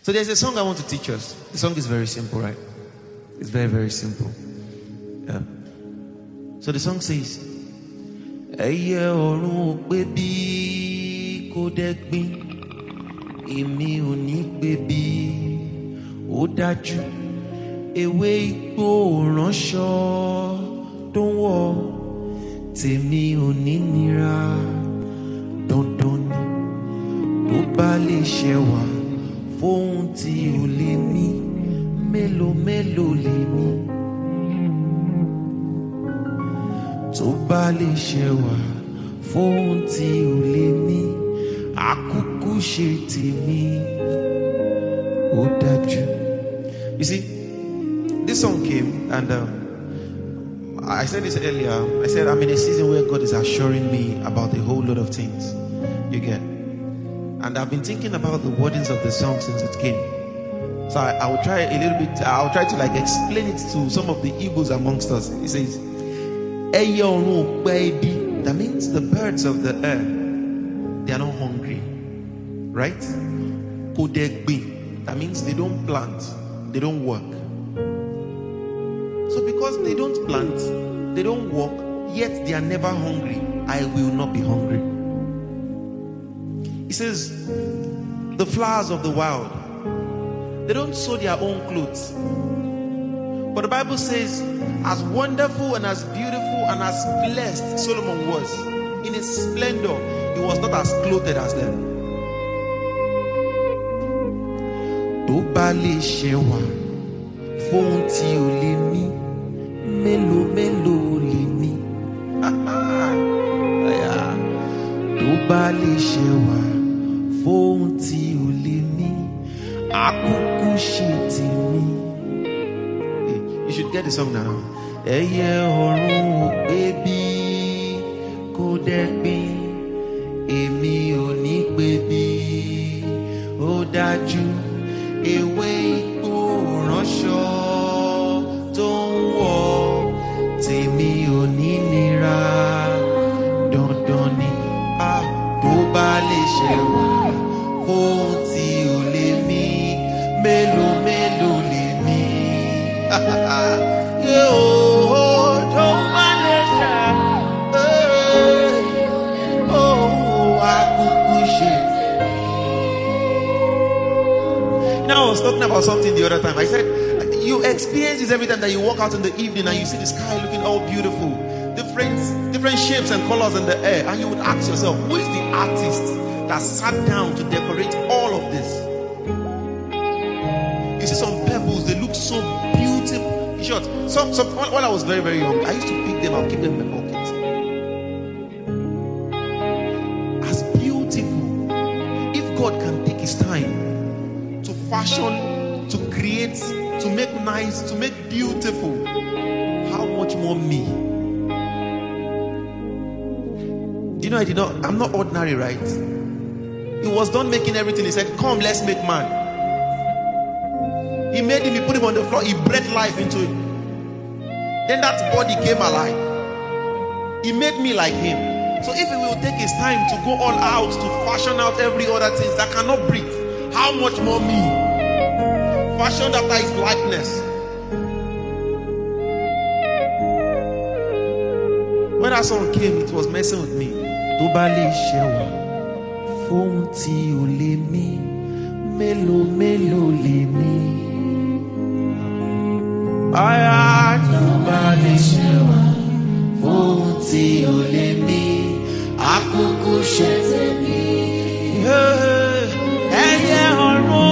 So there's a song I want to teach us. The song is very simple, right? It's very, very simple. Yeah. So the song says, Ẹyẹ ọ̀run ò pé bí kò dẹ́gbin, èmi ò ní pé bí ó dájú, ewé igbó ránṣọ tó ń wọ̀, tèmi ò ní nira, dandan ni bó bá lè ṣẹwà fóun tí ò lè mí, mélòó mélòó lè mí. Tó bá lè ṣẹwà fóun tí ò lè mí, àkúkú ṣe tèmi ó dájú. You see, this song came and I said this earlier. I said I'm in a season where God is assuring me about a whole lot of things. You get? And I've been thinking about the wordings of the song since it came. So I will try a little bit. I'll try to explain it to some of the Igbos amongst us. It says, Ẹyẹ ọ̀run ò pé bí. That means the birds of the air, they are not hungry, right? Kò dẹ́gbin. That means they don't plant, they don't work. So because they don't plant, they don't work, yet they are never hungry, I will not be hungry. He says, the flowers of the wild, they don't sew their own clothes. But the Bible says, as wonderful and as beautiful and as blessed Solomon was, in his splendor, he was not as clothed as them. Tó bá lè ṣẹwà fóun tí ò lè mí, mélòó mélòó lè mí. Tó bá lè ṣẹwà fóun tí ò lè mí, àkúkú ṣe tèmi. You should get the song now. Ẹyẹ ọ̀run ò pé bí kò dẹ́gbin, èmi ò ní pé bí ó dájú, ewé igbó ránṣọ tó ń wọ̀, tèmi ò ní nira, dandan ni tó bá lè ṣẹwà fóun tí ò lè mí, mélòó mélòó lè mí. Tó bá lè ṣẹwà, àkúkú ṣe. Now I was talking about something the other time. I said, you experience this every time that you walk out in the evening and you see the sky looking all beautiful, different shapes and colors in the air, and you would ask yourself, who is the artist that sat down to decorate all of this? You see some pebbles, they look so beautiful. In short, when I was very, very young, I used to pick them and keep them in my pocket. As beautiful, if God can take his time to fashion, to create, to make nice, to make beautiful, how much more me? Do you know I'm not ordinary, right? He was done making everything. He said, come, let's make man. He made him, he put him on the floor, he breathed life into him. Then that body came alive. He made me like him. So if he will take his time to go all out to fashion out every other thing that cannot breathe, how much more me? Fashioned after his likeness. When that song came, it was messing with me. Tó bá lè ṣẹwà fóun tí ò lè mí, mélòó mélòó lè mí. Tó bá lè ṣẹwà fóun tí ò lè mí, àkúkú ṣe tèmi. Ẹyẹ ọ̀run.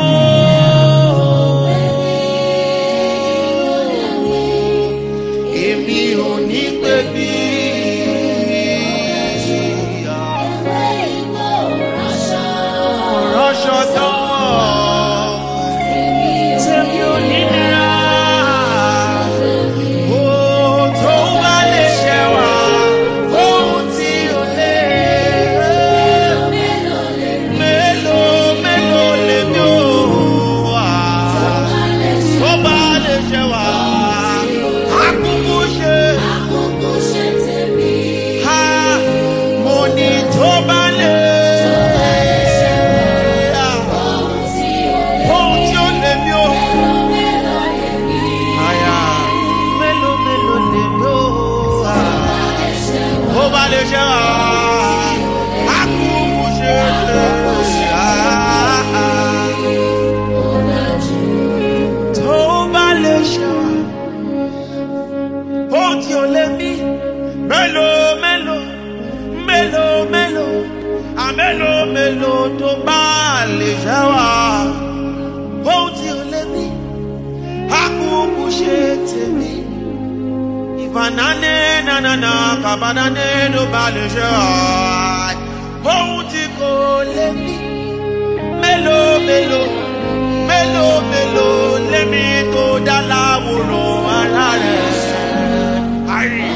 banane nanana kabanane no balje ohun tí kò lè mí mélòó mélòó mélòó mélòó lèmi tó dá láwòrán ara rẹ̀ àrí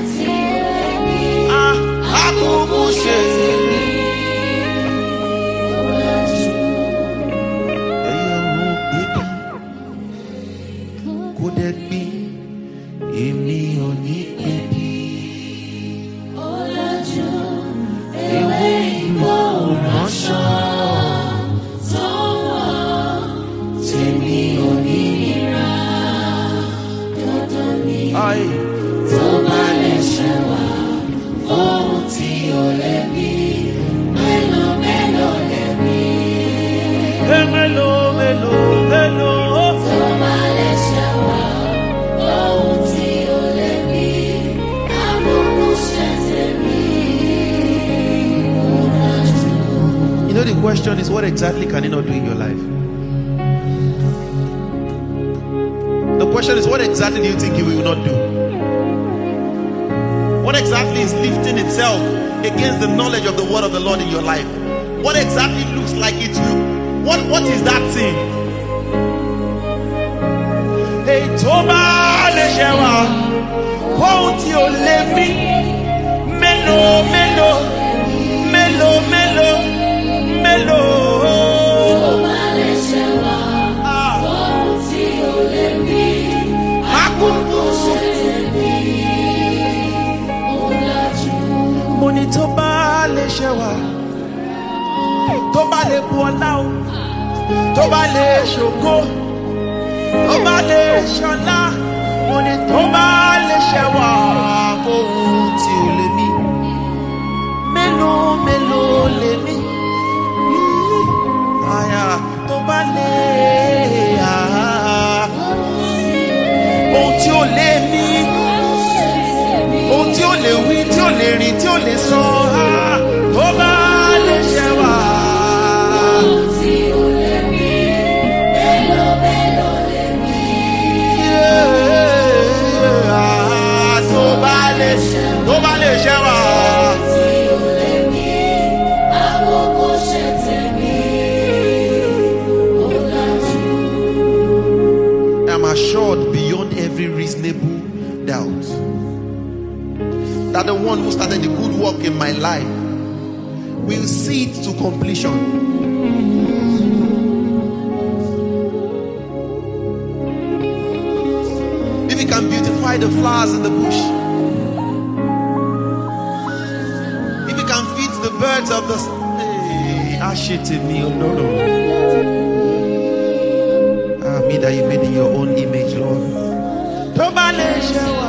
àkókò ṣe ẹyẹ ọ̀run bíbí kò dẹ̀ gbìn èmi ò ní bíbí ewé ìgbọ́ ránṣọ tèmi ò ní nira dandan ni tó bá lè ṣe wá ohun tí ò lè bí mélòó mélòó lè bí mélòó mélòó mélòó tó bá lè ṣe wá ohun tí ò lè bí àbùkù ṣe tèmi. You know, the question is, what exactly can he not do in your life? The question is, what exactly do you think he will not do? What exactly is lifting itself against the knowledge of the word of the Lord in your life? What exactly looks like it to you? What is that thing? Hey, Toba Leshewa, won't you let me? Melo, melo, melo, melo, melo. Toba Leshewa, won't you let me? Akuku shetemi, olaju. Moni Toba Leshewa, Toba le buolao, Toba le shoko. Toba le shola, moni Toba le shewa, ohun tí ò lè mí, mélòó mélòó lè mí, aya Toba le ohun tí ò lè mí, ohun tí ò lè wí, tí ò lè rìn, tí ò lè sọ, Toba le shewa. Toba le shewa, I'm assured beyond every reasonable doubt that the one who started the good work in my life will see it to completion. If he can beautify the flowers in the bush, the birds of the me, oh no. Me that you made in your own image, Lord. Toba le shewa,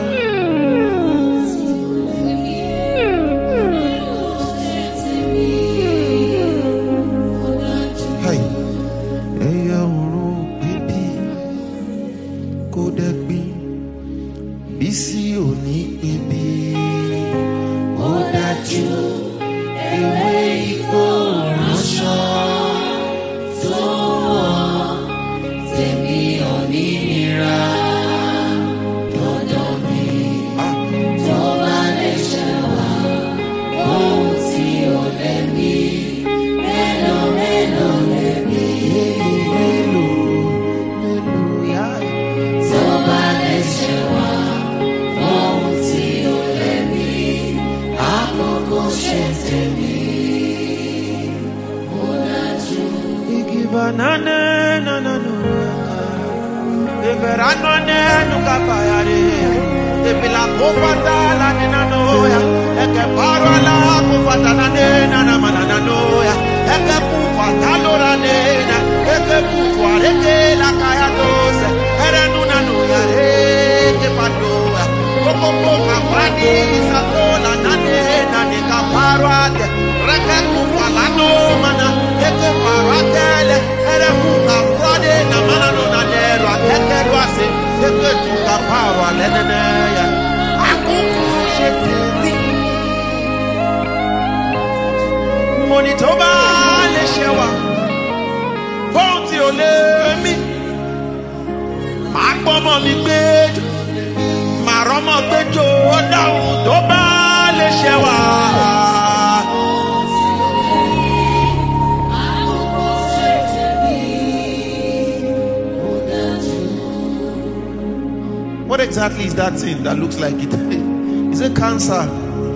hey, eya ọ̀run baby, kò dẹ̀ gbìn, bísí ò ní baby, ó dájú. Ewé igbó ránṣọ tó wọ̀ tèmi ò ní nira dandan ni tó bá lè ṣe wá ohun tí ò lè mí mélòó mélòó lè mí mélòó yá tó bá lè ṣe wá ohun tí ò lè mí àkókò ṣe tèmi. Banane nanano, everanone nukapayare, epila kofata la ninanoya, eke parola kofata nane nanamananoya, eke kufata loranena, eke kufuareke la kaya dose, erenuna noyare ke padoya, koko koka brani satola nane nane kaparwate, reke kufalano mana, eke paratele. Kuka brode na manano na nero ateke rwase teke tuka parwa lenene ya akuku sheteli moni Toba le shewa fonti ole mi ma gbomo mi gbeju ma rọ́mọ gbẹ́jọ́ ọlọ́run tó bá lè ṣe wá. What exactly is that thing that looks like it? Is it cancer?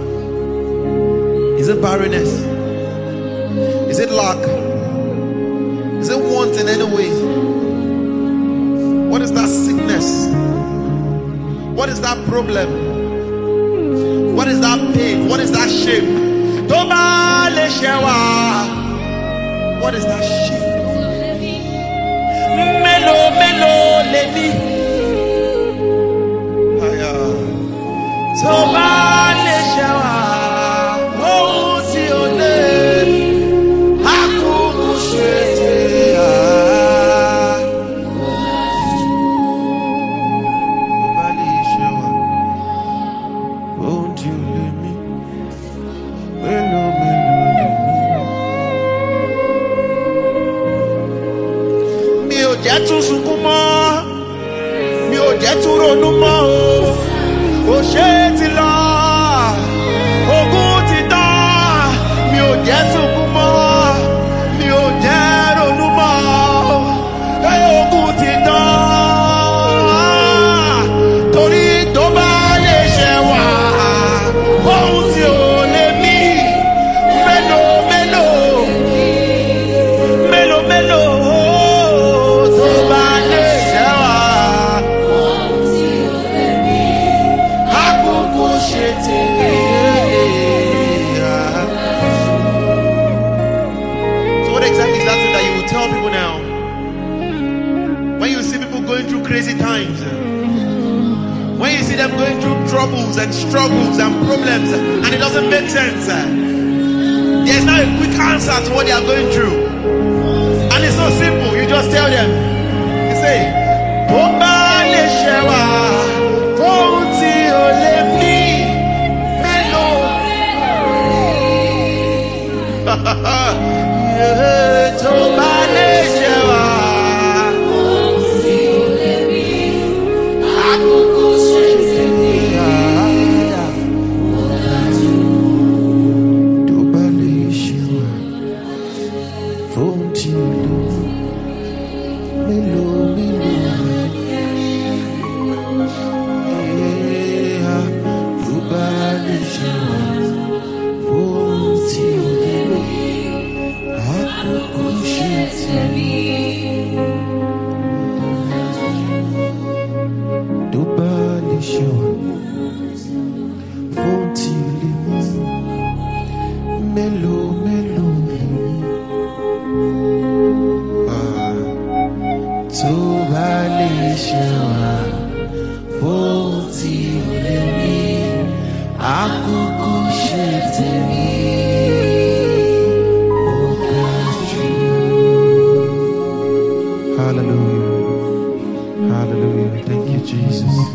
Is it barrenness? Is it lack? Is it want in any way? What is that sickness? What is that problem? What is that pain? What is that shame? What is that shame? Melo, melo, lady. And struggles and problems, and it doesn't make sense. There's not a quick answer to what they are going through, and it's so simple. You just tell them, you say,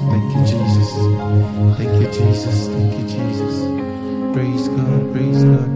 Praise God, praise God.